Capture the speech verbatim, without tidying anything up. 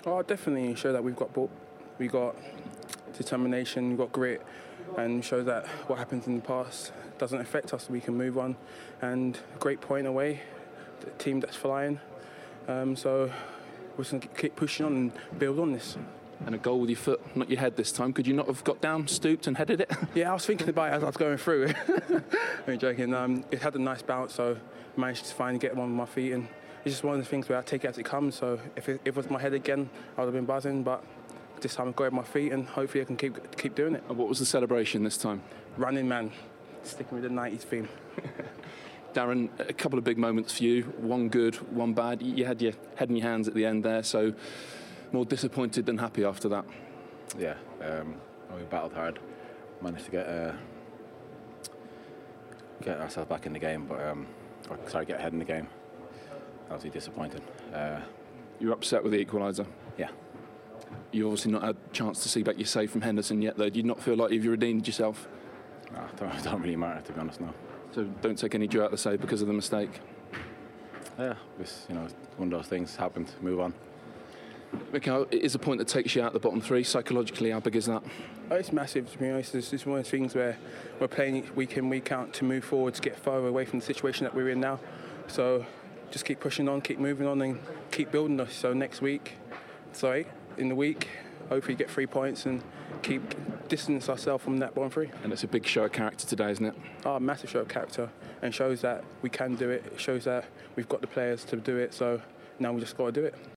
Oh, definitely show that we've got ball, we got determination, we've got grit, and show that what happens in the past doesn't affect us. We can move on, and great point away, the team that's flying. Um, so we're just going to keep pushing on and build on this. And a goal with your foot, not your head this time. Could you not have got down, stooped and headed it? Yeah, I was thinking about it as I was going through. I'm joking. Um, it had a nice bounce, so I managed to finally get one with my feet, and it's just one of the things where I take it as it comes. So if it, if it was my head again, I would have been buzzing, but this time I've got it with my feet, and hopefully I can keep keep doing it. And what was the celebration this time? Running Man, sticking with the nineties theme. Darren, a couple of big moments for you, one good, one bad. You had your head in your hands at the end there, so more disappointed than happy after that. Yeah, um, we battled hard, managed to get uh, get ourselves back in the game, but um, or, sorry, get ahead in the game. Obviously disappointing. Uh, You're upset with the equaliser? Yeah. You've obviously not had a chance to see back your save from Henderson yet, though. Do you not feel like you've redeemed yourself? No, it don't, it don't really matter, to be honest, no. So don't take any joy out of the save because of the mistake? Yeah, just, you know, one of those things happened, move on. Mikhail, it is a point that takes you out of the bottom three. Psychologically, how big is that? Oh, it's massive, to be honest. It's just one of the things where we're playing week in, week out to move forward, to get further away from the situation that we're in now. So just keep pushing on, keep moving on, and keep building us. So next week, sorry, in the week, hopefully get three points and keep distance ourselves from that bottom three. And it's a big show of character today, isn't it? Oh, massive show of character, and shows that we can do it. It shows that we've got the players to do it. So now we just got to do it.